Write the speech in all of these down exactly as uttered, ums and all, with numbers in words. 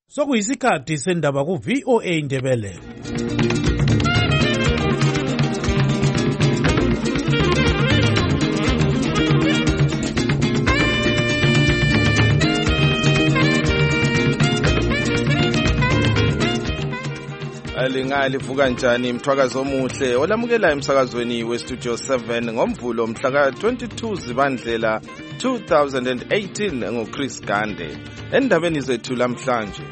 Sokuyisikhathi sendaba ku V O A Indebele. Alingali vuka njani mthwakazo omuhle olamukela emsakazweni we Studio seven ngomvulo mhla ka twenty-two Zibandlela two thousand eighteen ngoChris Gande. Endabeni zethu lamhlanje.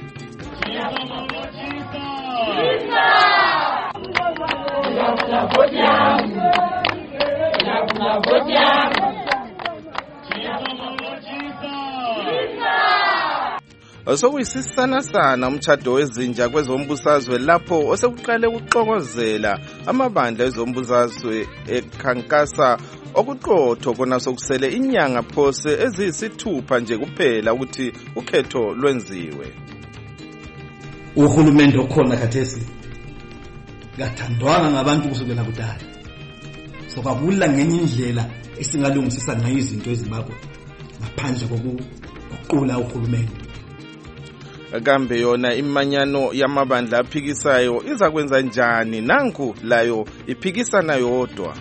Osokuyisisana sana umtshado wezinja kwezombusazwe lapho osekuqale ukuxokozela amabandla ezombusazwe ekhankasa okuqotho kona sokusele inyanga phose eziyisithupha nje kuphela ukuthi ukhetho lwenziwe. Uhulumende okhona khathesi kathandwanga ngabantu kusukela kudala. Sokabula ngenye indlela esingalungisisa ngayo izinto ezimbabwe ngaphandle kokuqula uhulumende. Kambe yona imanyano yamabandla aphikisayo iza kwenza njani nanku layo iphikisana yodwa.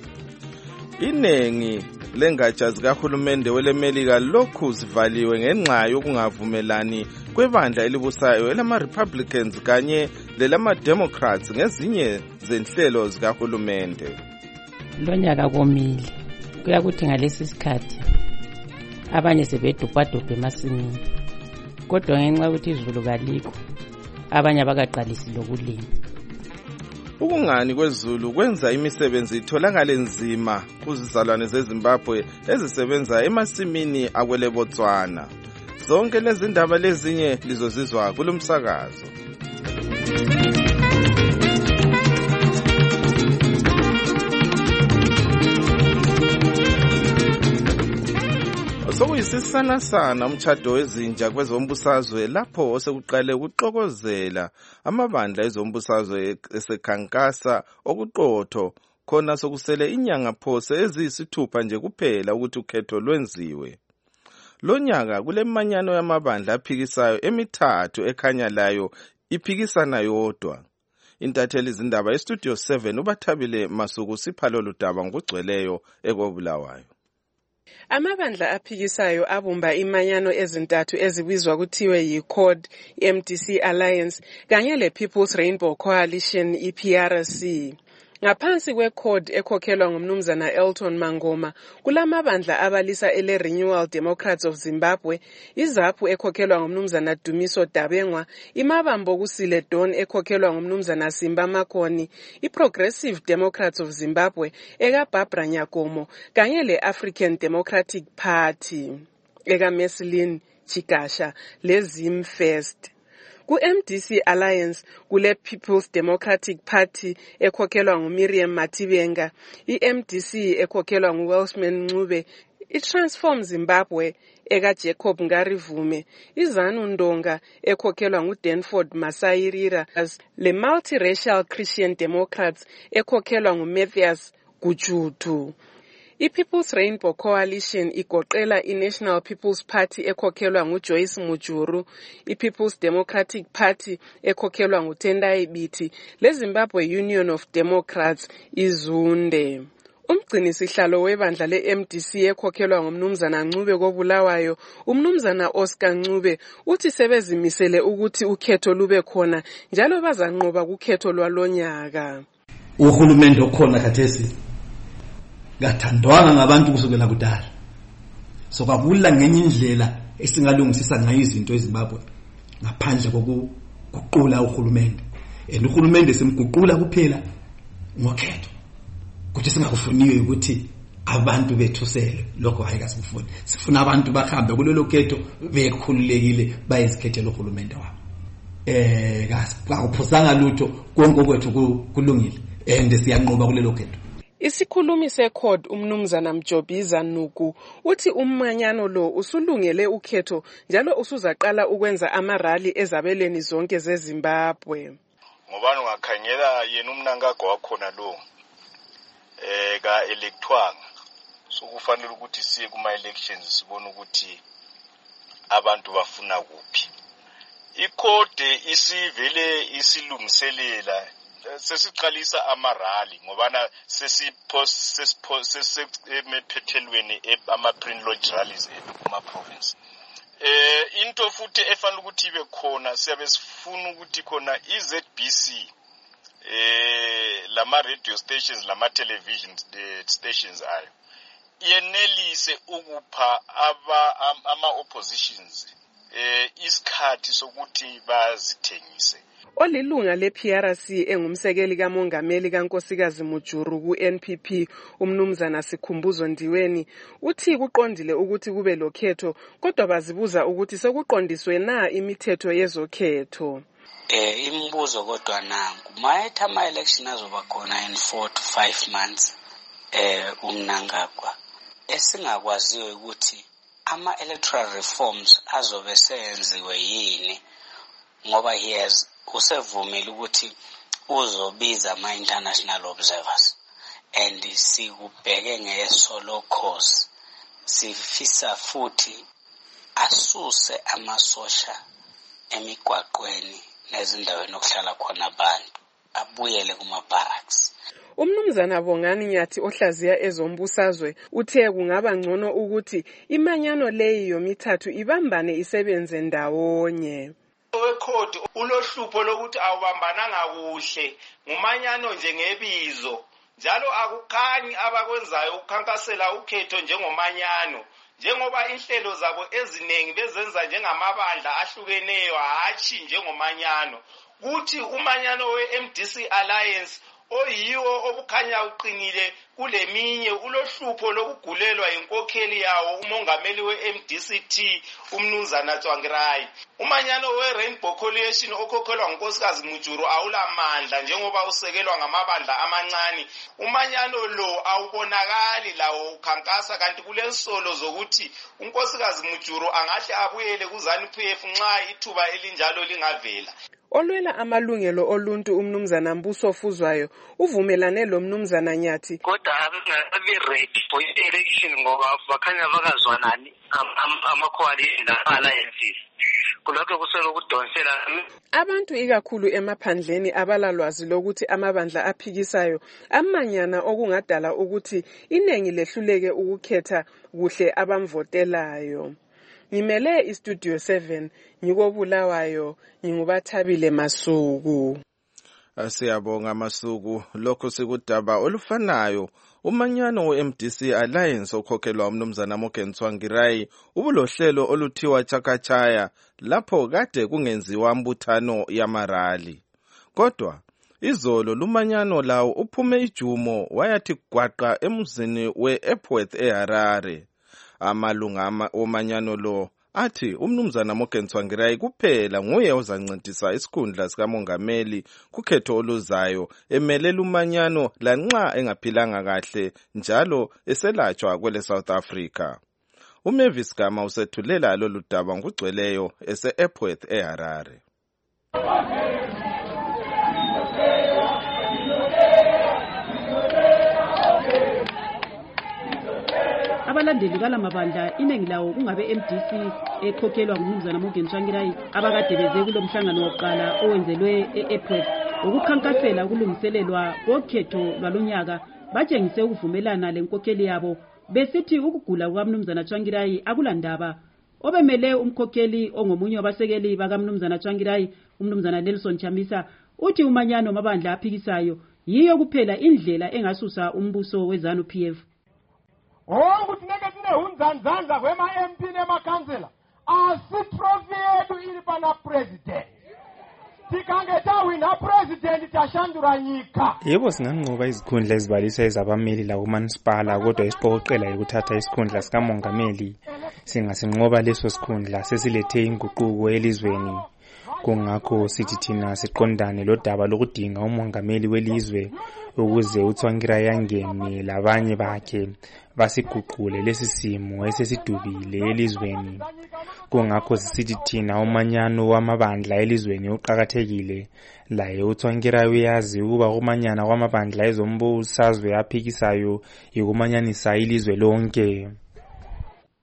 Inengi lengatsha zikahulumende welemelika lokhu zivaliwe ngenxa yokungavumelani kwebandla elibusayo elama-Republicans kanye lelama-Democrats ngezinye zenhlelo zikahulumende. Lonyaka komile kuyakuthi ngalesi sikhathi abanye sebedobhadobha emasimini. Kodwa ngenxa ukuthi izulu kalikho abanye abakaqalisile ukulima. Ukungani kwezulu kwenza imisebenzi itholakale nzima kuzizalwane zeZimbabwe ezisebenza emasimini akwele Botswana. Zonke lezi ndaba lezinye lizozizwa kulomsakazo. Sokuyisisana sana umtshado wezinja kwezombusazwe lapho osekuqale ukuxokozela amabandla ezombusazwe esekhankasa okuqotho khona sokusele inyanga phose eziyisithupha nje kuphela ukuthi ukhetho lwenziwe. Lonyaka kulemanyano yamabandla aphikisayo emithathu ekhanya layo iphikisana yodwa. Intatheli izindaba eStudio seven ubathabile Masuku siphalo ludaba ngokugcweleyo ekobulawayo. Amabandla aphikisayo abumba imanyano ezintathu ezibizwa kuthiwe yi-CORD, M D C Alliance, kanye le-People's Rainbow Coalition, I P R C. Ngaphansi kwe-CORD ekhokhelwa ngumnumzana Elton Mangoma, kulamabandla abalisa ele-Renewal Democrats of Zimbabwe, iZAPU ekhokhelwa ngumnumzana Dumiso Dabengwa, iMabambo Kusile Dawn ekhokhelwa ngumnumzana Simba Makoni, i-Progressive Democrats of Zimbabwe eka Barbara Nyakomo, kanye le-African Democratic Party eka Meselin Chigasha le-Zim First. Ku-M D C Alliance kule People's Democratic Party ekhokhelwa nguMiriam Matibenga, i-M D C ekhokhelwa nguWelshman Ncube, i-Transform Zimbabwe eka Jacob Ngarivume, iZanu Ndonga ekhokhelwa nguDanford Masairira, le Multiracial Christian Democrats ekhokhelwa nguMatthias Gujutu. I-People's Rainbow Coalition igoqela i-National People's Party ekhokhelwa nguJoyce Mujuru, i-People's Democratic Party ekhokhelwa nguTendai Biti, le-Zimbabwe Union of Democrats izunde. Umgcinisihlalo webandla le-M D C ekhokhelwa ngumnumzana Ncube kobulawayo, umnumzana Oscar Ncube, uthi sebezimisele ukuthi ukhetho lube khona njalo bazanqoba kukhetho lwalonyaka. Uhulumende okhona khathesi kathandwanga ngabantu kusukela kudala. Sokabula ngenye indlela esingalungisisa ngayo izinto eZimbabwe ngaphandle kokuqula uhulumende. And uhulumende simguqula kuphela ngokhetho. Kuthi singakufuniwe ukuthi abantu bethusele lokho hayi kasifuni. Sifuna abantu bahambe kulelo khetho bekhululekile bayizikhethela uhulumende wabo. Eh kakuphosanga lutho konke kwethu kulungile and siyanqoba kulelo khetho. Isikhulumi se-CORD umnumzana Mjobiza Nuku uthi umanyano lo usulungele ukhetho njalo usuzaqala ukwenza amarali ezabelweni zonke zeZimbabwe. Ngobani ungakhangela yena umnangago wakhona lo eh ka electwanga so kufanele ukuthi siye kuma elections sibone ukuthi abantu bafuna kuphi. ikhode isivele isilungiselela sesiqalisa amarali ngoba na sesipost sesipost sesemephethelweni ama-pre-launch rallies kuma province. Eh into futhi efanele ukuthi ibe khona siyabe sifuna ukuthi khona i-Z B C eh lama radio stations lama television stations ayo yenelise ukupha aba ama oppositions eh isikhathi sokuthi bazithengise. Olilunga le-P R C engumsekeli kamongameli kaNkosikazi Mujuru ku-N P P umnumzana Sikhumbuzo Ndiweni uthi kuqondile ukuthi kube lokhetho kodwa bazibuza ukuthi sekuqondiswe na imithetho yezokhetho. Eh imibuzo kodwa nangu mayetha ama election azoba khona in four to five months eh umnangagwa esingakwaziyo ukuthi ama electoral reforms azobe senziwe yini ngoba he has usevumile ukuthi uzobiza ama international observers and sikubheke ngesolo cause sifisa futhi asuse amasosha emigwaqweni nezindaweni okuhlala khona abantu abuyele kuma barracks. Umnumzana Bongani Nyathi ohlaziya ezombusazwe uthe kungaba ngcono ukuthi imanyano leyi yomithathu ibambane isebenze ndawonye. Wekhodi ulohlupho lokuthi awubambananga kuhle ngumanyano nje ngebizo njalo akukhanyi abakwenzayo ukukhankasela ukhetho njengomanyano njengoba inhlelo zabo eziningi bezenza njengamabandla ahlukeneyo hathi njengomanyano kuthi umanyano we-M D C Alliance oyiwo obukhanya uqinile kuleminye ulohlupho lokugulelwa inkokheli yawo umongameli we-M D C T umnumzana Tsvangirai. Umanyano we-Rainbow Coalition okhokhelwa nguNkosikazi Mujuru awulamandla njengoba usekelwa ngamabandla amancane. Umanyano lo awubonakali lawo ukhankasa kanti kulensolo zokuthi uNkosikazi Mujuru angahle abuyele kuZANU-P F nxa ithuba elinjalo lingavela. Olwela amalungelo oluntu umnumzana Mbuso Fuzwayo uvumelane lo mnumzana Nyathi kodwa abe ready for election ngoba bakhanya bakazwanani ama coalition alliances kulokho kusele ukudonsela abantu ikakhulu emaphandleni abalalwazi lokuthi amabandla aphikisayo amanyana okungadala ukuthi inengi lehluleke ukukhetha kuhle abamvotelayo. Ngimele iStudio seven ngikobulawayo ngingubathabile Masuku. Asiyabonga Masuku lokho sikudaba olufanayo umanyano we-M D C Alliance okhokhelwa umnumzana Morgan Tsvangirai ubulohlelo oluthiwa Chakachaya lapho kade kungenziwa mbuthano yamarali. Kodwa izolo lumanyano lawo uphume ijumo wayathi gwaqa emzini we-Epworth eHarare. Amalunga omanyano lo athi umnumzana Morgan Tsvangirai kuphela nguye ozancedisa isikhundla sikamongameli kukhetho oluzayo emelela umanyano lanxa engaphilanga kahle njalo eselatshwa kwele South Africa. uMavis Gama usethulela lolu daba ngugcweleyo ese-Epworth eHarare. Abalandeli kalamabandla iningi lawo kungabe M D C ekhokhelwa ngumnumzana Morgan Tsvangirai abakade beze kulomhlangano wokuqala owenzelwe eEpworth ukukhankasela ukulungiselelwa kokhetho lwalonyaka batshengise ukuvumelana lenkokheli yabo besithi ukugula kukamnumzana Tsvangirai akulandaba. Obemele umkhokheli ongomunye wabasekeli bakamnumzana Tsvangirai umnumzana Nelson Chamisa uthi umanyano mabandla aphikisayo yiyo kuphela indlela engasusa umbuso weZANU-P F. Hongu tinenge tine hunzanzanza kwema M P nemakhansela asi trophy yetu ili pana president tikange tawina president tashandura nyika. Yebo singanqoba izikhundla ezibalisa ezabameli la kumansipala kodwa isiqoqela ukuthatha isikhundla sikamongameli singasinqoba leso sikhundla sesilethe inguquko elizweni. Kungakho sithi thina siqondane lodaba lokudinga umongameli welizwe ukuze uTsvangirai angene labanye bakhe basiguqule lesi simo esesidubile elizweni. Kungakho sithi thina umanyano wamabandla elizweni uqhakathekile laye uTsvangirai uyazi ukuba umanyana kwamabandla ezombusazwe aphikisayo yokumanyanisa ilizwe lonke.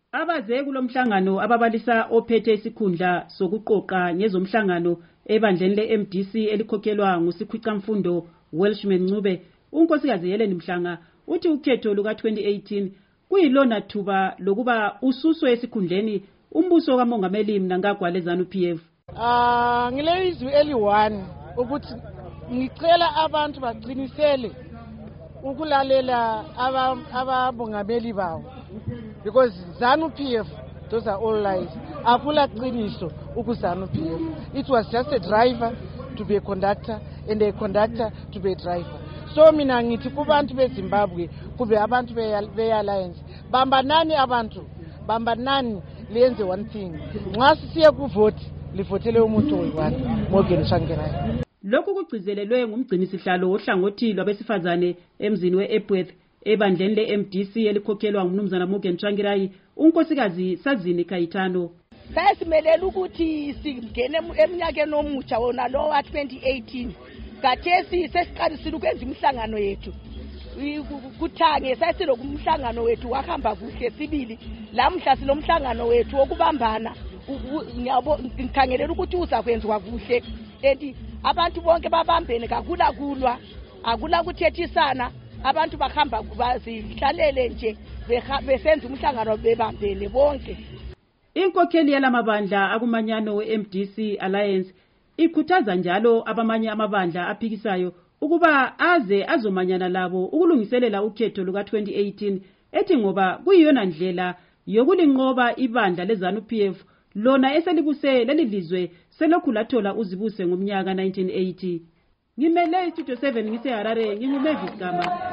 Abaze kulomhlangano ababalisa ophethe isikhundla sokuqoqa ngezomhlangano ebandleni le-M D C elikhokhelwa nguSikhwicamfundo Welshman Ncube, unkosikazi Helen Mhlanga uthi ukhetho luka twenty eighteen kuyilona thuba lokuba ususwe esikhundleni umbuso kaMongameli Mnangagwa leZANU P F. Ah ngile izwi eli-one ukuthi ngicela abantu baqinisele ukulalela ababongameli bawo, because ZANU P F, those are all lies. Akula qiniso uku ZANU P F. It was just a driver to be a conductor and a conductor to be a driver. So mina ngithi kubantu beZimbabwe kube abantu be alliance, bambanani abantu, bambanani lenze one thing. Nxa sisiye ku vote livotele umuntu oyi-one, Morgan Tsvangirai. Lokhu kugcizelelwe ngumgcinisihlalo ohlangothi lwabesifazane emzini we-Epworth ebandleni le-M D C elikhokhelwa ngumnumzana Morgan Tsvangirai, unkosikazi Sazini Kayitano. Sasimelela ukuthi singene eminyakeni omutsha wona lo wa twenty eighteen. Kathesi sesiqalisile ukwenza imihlangano yethu. Kuthange sasilokumhlangano wethu wahamba kuhle sibili. Lamhla silomhlangano wethu wokubambana. Ngiyabo ngikhangelela ukuthi uzakwenziwa kuhle. Enti abantu bonke babambene kakula kulwa, akula kuthethisana, abantu bahamba bazihlalele nje besenza umhlangano bebambene bonke. Inkokheli yalamabandla akumanyano we-M D C Alliance ikhuthaza njalo abamanye amabandla aphikisayo ukuba aze azomanyana labo ukulungiselela ukhetho luka twenty eighteen, ethi ngoba kuyiyona ndlela yokulinqoba ibandla leZANU P F lona eselibuse leli lizwe selokhu lathola uzibuse ngomnyaka nineteen eighty. Ngimele Studio seven ngise Harare, nginguMavis Gama.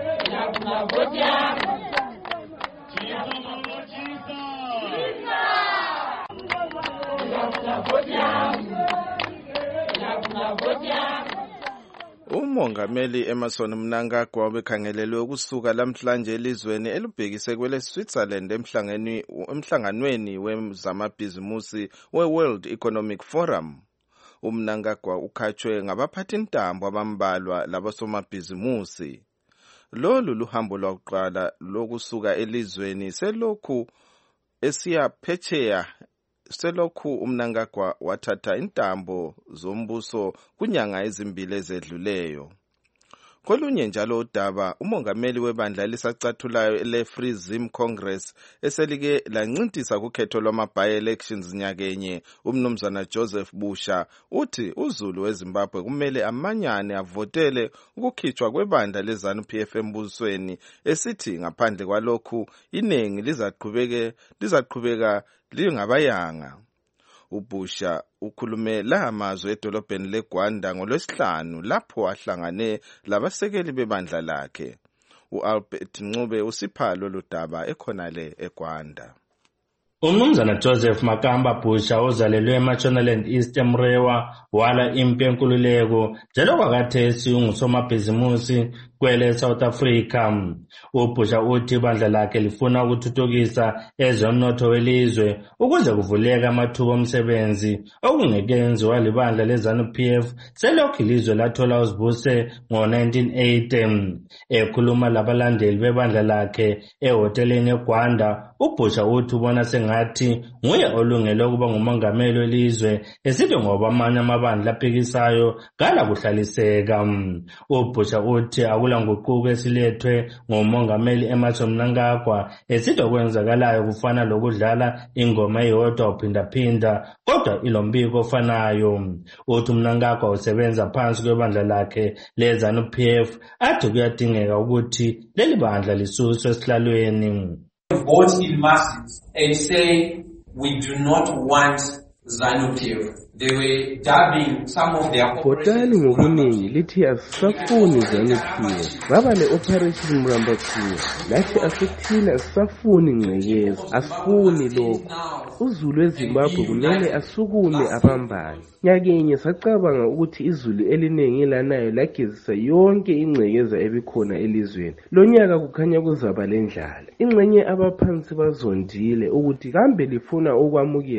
Umongameli Emmerson Mnangagwa ubekhangelelwe ukusuka lamhlanje elizweni elubhekise kwele Switzerland emhlangeni emhlanganweni wezamabhizimusi we-World Economic Forum. UMnangagwa ukhatshwe ngabaphathintambo abambalwa labasomabhizimusi. Lolu luhambo lwakuqala lokusuka elizweni selokhu esiya phetsheya selokhu uMnangagwa wathatha intambo zombuso kunyanga ezimbili ezedluleyo. Kolunye njalo udaba umongameli webandla elisacathulayo le-Free Zim Congress eselike lancintisa kukhetho lwama-by-elections nyakenye umnumzana Joseph Busha uthi uZulu weZimbabwe kumele amanyane avotele ukukhitshwa kwebandla leZANU P F embusweni, esithi ngaphandle kwalokhu iningi lizaqhubeke lizaqhubeka lingabayanga. UBusha ukhulume la mazwe edolobheni leGwanda ngolwesihlanu lapho ahlangane labasekeli bebandla lakhe. uAlbert Ncube usiphalo lodaba ekhonale eGwanda. Umnumzana Joseph Makamba Busha ozalelwe eMashonaland East eMrewa wala impi yenkululeko njalo kwakathesi ungusomabhizimusi kwele South Africa. UBusha uthi ibandla lakhe lifuna ukuthuthukisa ezomnotho welizwe ukuze kuvuleke amathuba omsebenzi okungekenziwa libandla leZANU P F selokhu ilizwe lathola uzibuse ngo nineteen eighty. Ekhuluma labalandeli bebandla lakhe ehoteleni eGwanda, uBusha uthi ubona sengathi nguye olungele ukuba ngumongameli welizwe, esithi ngoba amanye amabandla aphikisayo kala kuhlaliseka. UBusha uthi akula nguquko esilethwe ngomongameli Emmerson Mnangagwa, esithi okwenzakalayo kufana lokudlala ingoma eyodwa uphindaphinda kodwa ilombiko ofanayo. Uthi uMnangagwa usebenza phansi kwebandla lakhe leZANU P F, athi kuyadingeka ukuthi leli bandla lisuswe esihlalweni. Vote in masses and say we do not want ZANU P F. They were dubbing some of their Votani ngobuningi lithi asisafuni ZANU P F. Baba le-Operation Mrambakhulu lathi asithina asisafuni ngcekeza, asifuni lokho. UZulu weZimbabwe kumele asukume abambane. Nyakenye sacabanga ukuthi izulu eliningi lanayo lagezisa yonke ingcekeza ebikhona elizweni. Lo nyaka kukhanya kuzaba lendlala. Ingxenye abaphansi bazondile ukuthi kambe lifuna ukwamukela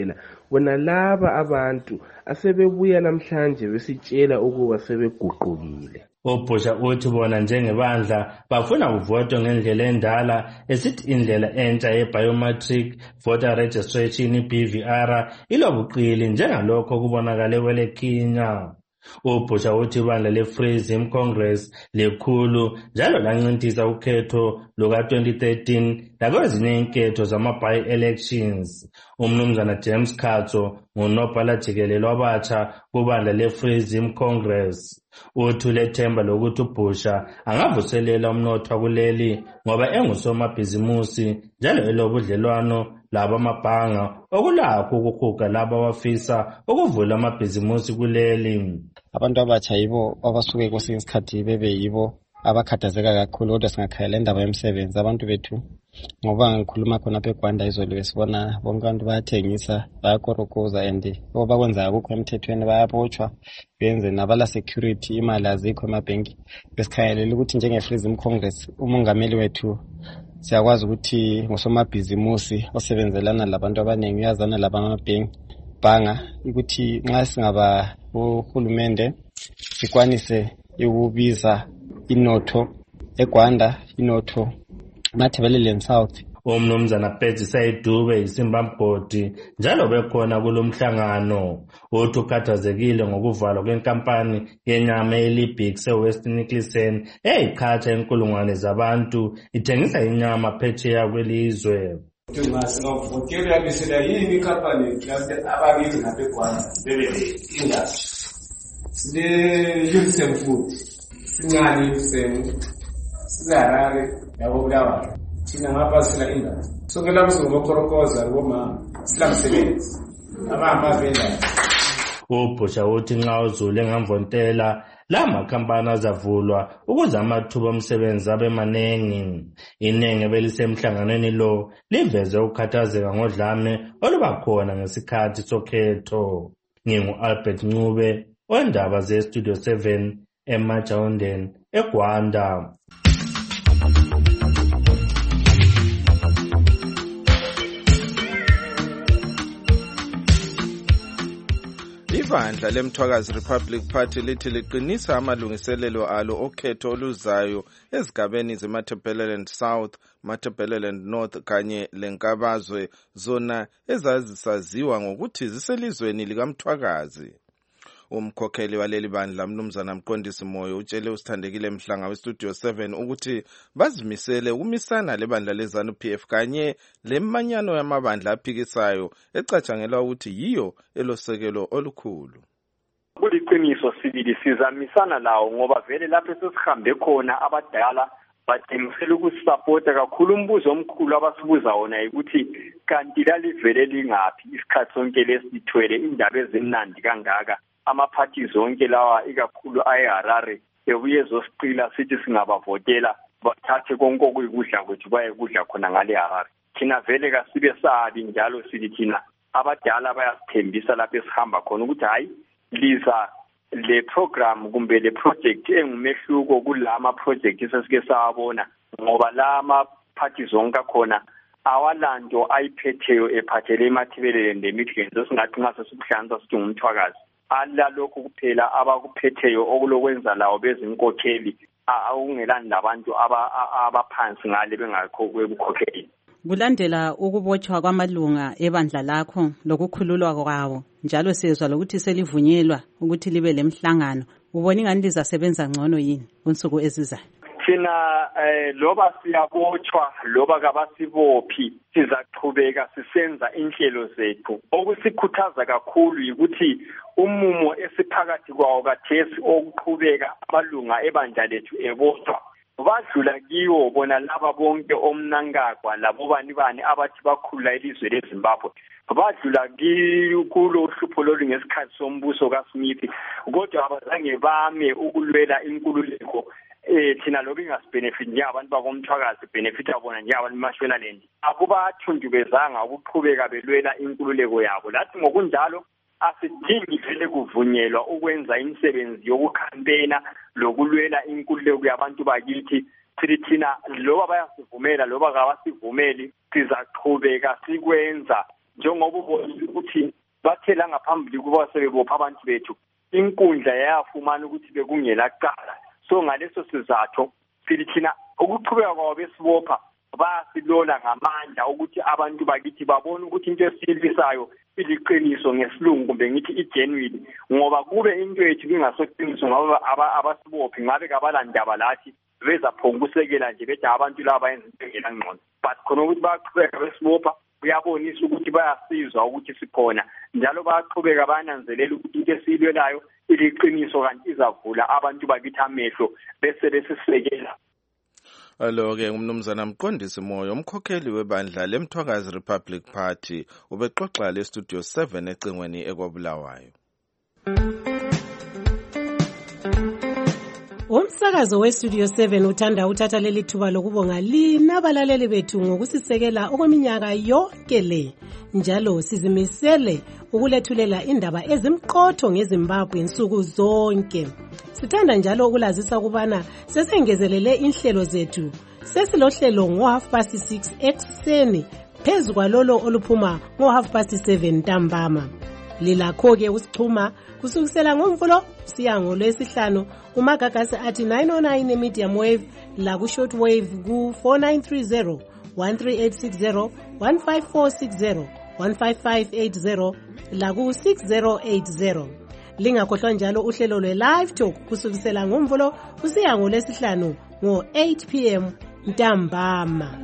bona laba abantu asebebuya namhlanje besitshela ukuba sebeguqukile. uBusha uthi bona njengebandla bafuna uvotwe ngendlela endala esithi indlela entsha ye-biometric voter registration i-B V R ilobuqili njengalokho kubonakale kweleKenya. uBusha uthi ibandla le-Freedom Congress likhulu njalo lancintisa ukhetho luka twenty thirteen lakwezinye inketho zama-by-elections. umnumzana James Katso ngunobhala jikelele wabatsha kubandla le-Freedom Congress. uthi ulethemba lokuthi uBusha angavuselela umnotho wakuleli ngoba engusomabhizimusi njalo elobudlelwano laba amabhanga okulakho ukuhuga laba abafisa ukuvula amabhizimusi kuleli. Abantu abatsha yibo abasuke kwesinye isikhathi bebe yibo abakhathazeka kakhulu, kodwa singakhayela indaba yomsebenzi abantu bethu ngoba ngikhuluma khona apha eGwanda izolo besibona bonke abantu bayathengisa bayakorokoza and bakwenzayo akukho emthethweni bayabotshwa benze nabala security imali azikho emabhenki. Besikhayelela ukuthi njenge-Freedom Congress umongameli wethu siyakwazi ukuthi ngosomabhizimusi osebenzelana labantu abaningi uyazana laba amabhenki bhanga ukuthi nxa singaba uhulumende sikwanise ukubiza inotho eGwanda inotho Matabeleland South. umnumzana Betty Sayidube isimbambodi njalo bekhona kulomhlangano. uthi ukhathazekile ngokuvalwa kwenkampani yenyama eLibik seWestern Nicholson eyiqhatha inkulungwane zabantu ithengisa inyama phetsheya kwelizwe. Nxa singavotela bisela yini ikhampani klase abakithi ngapha eGwanda bebe industry. Sile Unisem Food, sincane Unisem, sizaharare yabo Bulawayo. Thina ngapha sila industry. Sonke lapho singokorokoza ngoma sila msebenzi. Abahamba venda. uBusha uthi nxa uzule ngamvontela la makhampani azavulwa ukuze amathuba omsebenzi abe manengi. Inenge belisemhlanganweni lo liveze ukukhathazeka ngodlame olubakhona ngesikhathi sokhetho. Ngingu-Albert Ncube wendaba ze-Studio seven eMajawundeni eGwanda. Ibandla leMthwakazi Republic Party lithi liqinisa amalungiselelo alo okhetho oluzayo ezigabeni zeMatabeleland South, Matabeleland North kanye lenkabazwe zona ezazisaziwa ngokuthi ziselizweni likaMthwakazi. Umkhokheli waleli bandla mnumzana Mqondisi Moyo utshele usithandekile Mhlanga weStudio seven ukuthi bazimisele ukumisana lebandla leZANU P F kanye lemanyano yamabandla aphikisayo ecatshangelwa ukuthi yiyo elosekelo olukhulu. Kuliqiniso sibili sizamisana lawo ngoba vele lapho sesihambe khona abadala bademisela ukusupporta kakhulu. Umbuzo omkhulu abasibuza wona ukuthi kanti lalivele lingaphi isikhathi sonke lesithwele indaba ezimnandi kangaka. Amaphathi zonke lawa ikakhulu ayeHarare ebuye zosicila sithi singabavotela bathathe konke okuyikudla kwethu baye kudla khona ngale Harare. Thina vele kasibe sabi njalo sithi thina abadala bayasithembisa lapho esihamba khona ukuthi hayi liza le program kumbe le project engumehluko kulama project esesike sawabona ngoba lama party zonke khona awalanto ayiphetheyo ephathele eMatabeleland eMidlands esingathi nxa sesibuhlanza sithi ngumthwakazi. Ala lokhu kuphela abakuphetheyo okulokwenza lawo bezinkokheli akungelani labantu abaphansi ngale bengakho kwebukhokheli. Kulandela ukubotshwa kwamalunga ebandla lakho lokukhululwa kwawo njalo sezwa lokuthi selivunyelwa ukuthi libe lemhlangano, ubona ingani lizasebenza ngcono yini kunsuku ezizayo? Thina eh loba siyabotshwa loba kabasibophi sizaqhubeka sisenza inhlelo zethu. Okusikhuthaza kakhulu ukuthi umumo esiphakathi kwawo kathesi okuqhubeka abalunga ebandla lethu ebotshwa badlula kiwo bona laba bonke omnankagwa labo bani bani abathi bakhulula ilizwe leZimbabwe badlula kulo uhlupho lolu ngesikhathi sombuso kaSmith, kodwa abazange bame ukulwela inkululeko. Eh thina lokho ingasibenefit nje abantu bakomthwakazi benefita bona nje abantu eMashonaland akubathundubezanga ukuqhubeka belwela inkululeko yabo. Lathi ngokunjalo asidingi vele kuvunyelwa ukwenza imisebenzi yokucampaigna lokulwela inkululeko yabantu bakithi. Thina loba bayasivumela loba kabasivumeli sizaqhubeka sikwenza njengoba ubona ukuthi bathela ngaphambili kuba sebebopha abantu bethu inkundla yafumana ukuthi bekungela kuqala. So ngaleso sizathu sithi thina ukuqhubeka kwabo besibopha basilola ngamandla ukuthi abantu bakithi babone ukuthi into esilisayo iliqiniso ngesilungu kumbe ngithi igenuine, ngoba kube into ethu kungasoqiniso ngoba abasibophi ngabe kabalandaba lathi beza phongusekela nje bethi abantu laba bayenza into engengcono, but khona ukuthi baqhubeka besibopha uyabonisa ukuthi bayasizwa ukuthi sikhona, njalo bayaqhubeka bananzelela ukuthi into esiyilwelayo iliqiniso kanti izavula abantu bakithi amehlo bese besisekela. Alo-ke umnumzana Mqondisi Moyo, umkhokheli webandla leMthwakazi Republic Party, ubexoxa le-Studio seven ecingweni ekwabulawayo. Umsakazo we-Studio seven uthanda uthatha leli thuba lokubonga lina abalaleli bethu ngokusisekela okweminyaka yonke le. Njalo sizimisele ukulethulela indaba ezimqotho ngeZimbabwe insuku zonke. Sithanda njalo ukulazisa ukubana sesengezelele inhlelo zethu. Sesilohlelo ngo half past six ekseni phezu kwalolo oluphuma ngo half past seven ntambama. Lilakho-ke usichuma kusukisela ngomvulo siya ngolwesihlanu kumagagasi athi nine oh nine medium wave la ku short wave ku four nine three zero, one three eight six zero, one five four six zero, one five five eight zero la ku six zero eight zero. Lingakhohlwa njalo uhlelo lwe live talk kusukisela ngomvulo kusiya ngolwesihlanu ngo eight p m ntambama.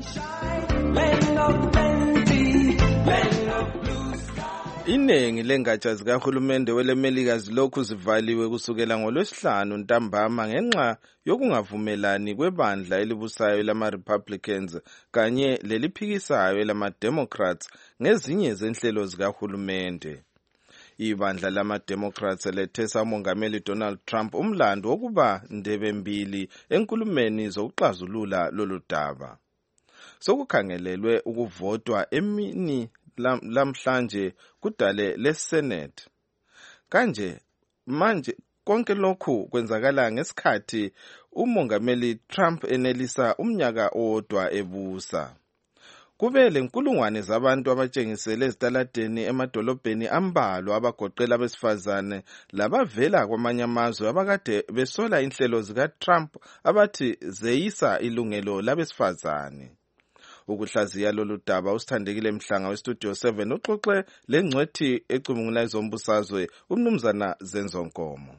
Iningi lengatsha zikahulumende weleMelika zilokhu zivaliwe kusukela ngolwesihlanu ntambama ngenxa yokungavumelani kwebandla elibusayo lama-Republicans kanye leliphikisayo lama-Democrats ngezinye zenhlelo zikahulumende. Ibandla lama-Democrats lethesa umongameli Donald Trump umlando wokuba ndebe mbili enkulumeni zokuxazulula lolu daba. Sokukhangelelwe ukuvotwa emini lamhlanje kudale leSenate. Kanje manje konke lokhu kwenzakala ngesikhathi umongameli Trump enelisa umnyaka owodwa ebusa. Kube lenkulungwane zabantu abatshengisele ezitaladeni emadolobheni ambalwa abagoqela abesifazane labavela kwamanye amazwe abakade besola inhlelo zikaTrump abathi zeyisa ilungelo labesifazane. Ukuhlaziya lolu daba usithandekile Mhlanga we-Studio seven uxoxe lengcwethi ecubungula izombusazwe umnumzana Zenzonkomo.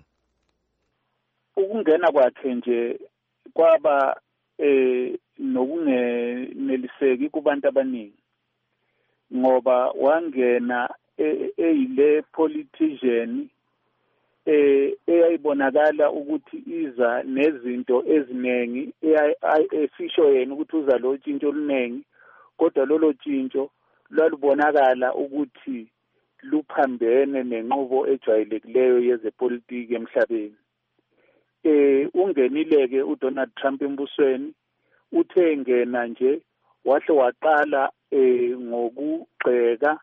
Ukungena kwakhe nje kwaba eh nokungeneliseki kubantu abaningi ngoba wangena eyile politician eh eyayibonakala ukuthi iza nezinto eziningi esisho yena ukuthi uza lo tshintsho oluningi, kodwa lolo tshintsho lwalubonakala ukuthi luphambene nenqubo ejwayelekileyo yezepolitiki emhlabeni. Eh ungenileke uDonald Trump embusweni, uthe ngena nje wahle waqala eh ngokugxeka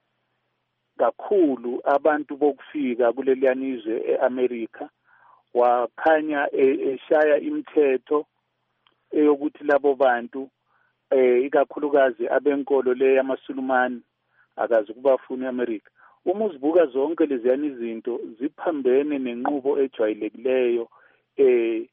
kakhulu abantu bokufika kuleliyanizwe eAmerica, wakhanya eshaya imithetho eyokuthi labo bantu eh ikakhulukazi abenkolo le yamaSulumane akazi kubafuna eAmerica. Uma uzibuka zonke leziyani izinto ziphambene nenqubo ejwayelekileyo eh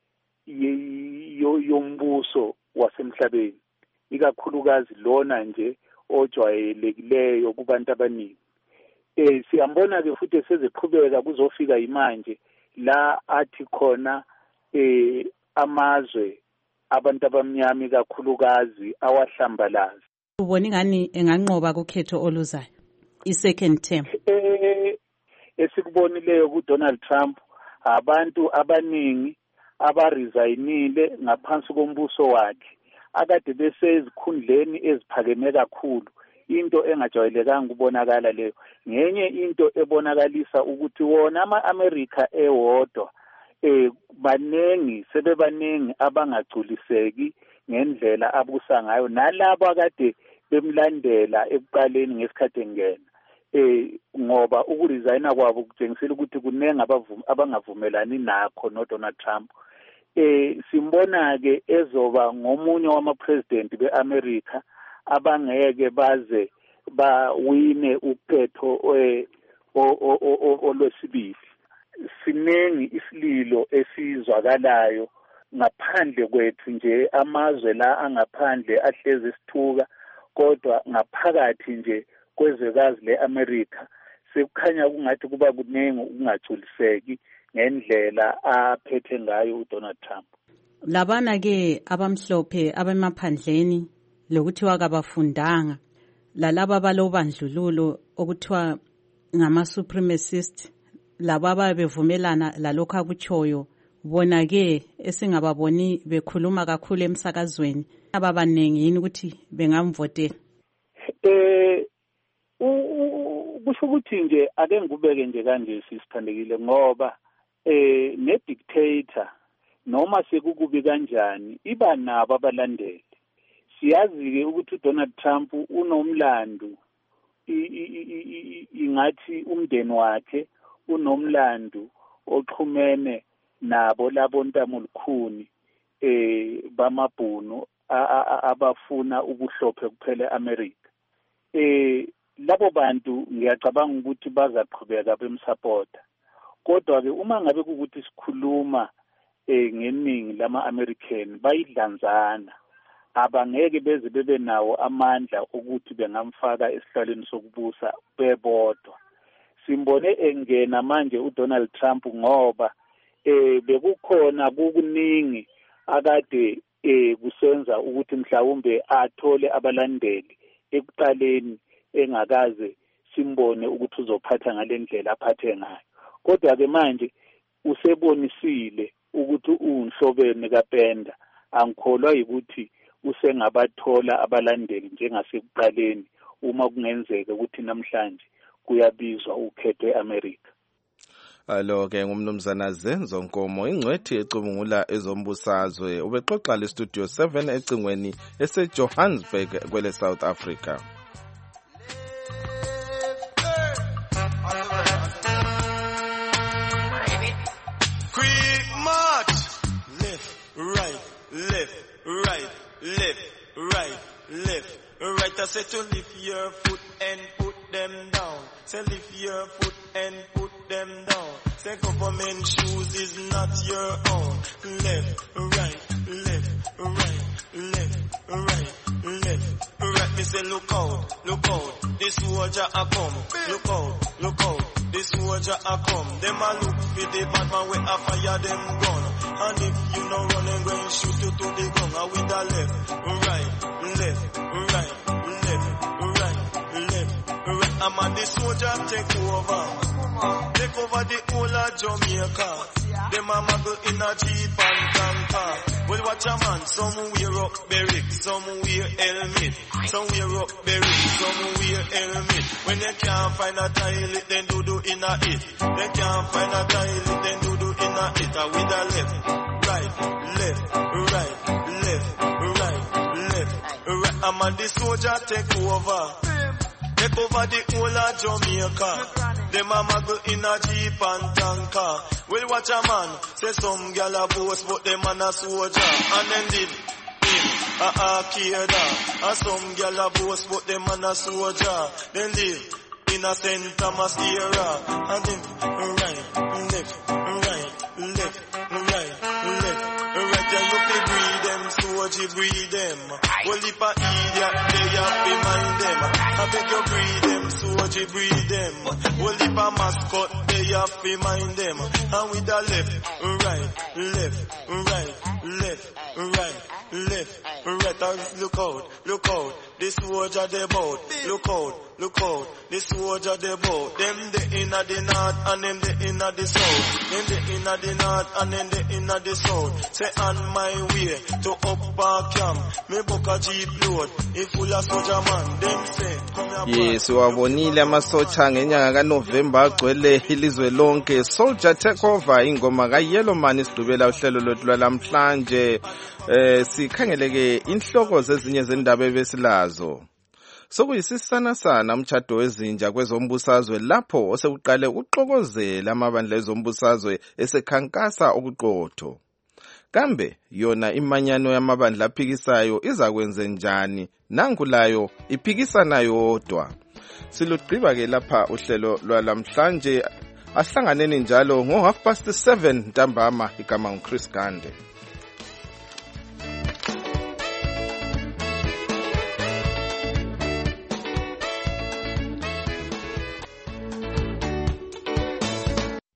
yombuso wasemhlabeni, ikakhulukazi lona nje ojwayelekileyo kubantu abaningi. Eh siyambona ke futhi seziqhubeka kuzofika imanje la athi khona eh amazwe abantu abamnyama kakhulukazi awahlambalazi. Ubona ngani enganqoba kukhetho oluzayo i-second term? Eh esikubonileyo kuDonald Trump abantu abaningi abaresignile ngaphansi kombuso wakhe akade besezikhundleni eziphakeme kakhulu, into engajwayelekanga kubonakala leyo. Ngenye into ebonakalisa ukuthi wona ama-America ewodwa eh banengi sebebanengi abangagculiseki ngendlela abusa ngayo nalabo akade bemlandela ekuqaleni ngesikhathi engena. Eh ngoba ukuresigna kwabo kutshengisela ukuthi kunengi abangavumelani nakho no Donald Trump. Eh simbona ke ezoba ngomunye wama president beAmerica abangeke baze bawine ukhetho olwesibili. Siningi isililo esizwakalayo ngaphandle kwethu nje, amazwe la angaphandle ahlezi isithuka, kodwa ngaphakathi nje kwezwekazi le-America sekukhanya kungathi kuba kuningi ukungagculiseki ngendlela aphethe ngayo uDonald Trump. Labana-ke abamhlophe abemaphandleni lokuthiwa kabafundanga, lalaba abalobandlululo okuthiwa ngama-supremacist, laba ababevumelana lalokhu akutshoyo, bona-ke esingababoni bekhuluma kakhulu emsakazweni, ababaningi yini ukuthi bengamvotela? Eh kusho ukuthi nje ake ngikubeke nje kanje sisithandekile, ngoba eh ne-dictator noma sekukubi kanjani iba nabo abalandeli. Siyazi-ke ukuthi uDonald Trump unomlando, ingathi umndeni wakhe unomlando oxhumene nabo labo ntamolukhuni eh bamabhunu abafuna ubuhlophe kuphela eAmerica. Eh labo bantu ngiyacabanga ukuthi bazaqhubeka bemsupporta, kodwa ke uma ngabe ukuthi sikhuluma eh ngeningi lama-American bayidlanzana, abangeke beze bebe nawo amandla ukuthi bengamfaka esihlalweni sokubusa bebodwa. Simbone engena manje uDonald Trump ngoba eh bekukhona kukuningi akade eh kusenza ukuthi mhlawumbe athole abalandeli ekuqaleni engakaze simbone ukuthi uzophatha ngalendlela aphathe ngayo. Kodwa ke manje usebonisile ukuthi unhlobene kaPenda, angikholwa ukuthi usengabathola abalandeli njengasekuqaleni uma kungenzeka ukuthi namhlanje kuyabizwa ukhetho eAmerica. Alo ke ngumnumzana Zenzo Nkomo, ingcwethi ecubungula ezombusazwe, ubexoxa le Studio seven ecingweni eseJohannesburg kwele South Africa. Quick march, left, right, left, right, left, right, left, right. I said to lift your foot and put them down. Say lift your foot and put them down. Say government shoes is not your own. Left, right, left, right, left, right, left, right. Me say look out, look out, this soldier a come. Look out, look out, this soldier a come. Them a look for the bad man where a fire them gun. And if you no run and go and shoot you to the ground, I with the left, right, left, right, left, right, left, right. I'm on the soldier take over, take over the whole of Jamaica. Them a muggle in a jeep and tanker. Well, watch a man, some wear up barrack, some wear helmet, some wear up barrack, some wear helmet. When they can't find a toilet, then do do in a it. They can't find a toilet, then do do in a it. A with a left, right, left, right, left, right, left, right. I'm on the soldier take over. Take over the whole of Jamaica. Them a muggle in a jeep and tanker. Well, watch a man, say some gal a boast, but them man a soldier. And then live in a arcade. And some gal a boast, but them man a soldier. Then live in a Saint Thomas era. And then right, left, right, left, right, left, right. Yeah, you fi breed them, soldier breed them. Well, if a idiot, they have to mind them. I beg you breed them, soldier breed them. Well, if a mascot, they have to mind them. And with the left, right, left, right, left, right, left, right. Look out, look out, this soldier they bout. Look out, look out, this soldier they bout. Them the inna the north and them the inna the south. Them the inna the north and them the inna the south. Say on my way to Upper Camp, me book a jeep load. If full of soldier man, them say come here. Yes, wabonile amasocha ngenyanga kaNovember agcwele ilizwe lonke. Soldier take over ingoma ka Yellowman isidubela uhlelo lwethu lwalamhlanje. Eh sikhangeleke inhloko zezinye zendaba ebesilazo. Sokuyisisana sana umtchado wezinja kwezombusazwe lapho osekuqale uxokozela amabandla ezombusazwe esekhankasa okuqotho. kambe yona imanyano yamabandla aphikisayo izakwenze njani nangulayo iphikisana yodwa. Silugqiba-ke lapha uhlelo lwalamhlanje, ahlanganeni njalo ngo half past seven ntambama. Igama nguChris Gande.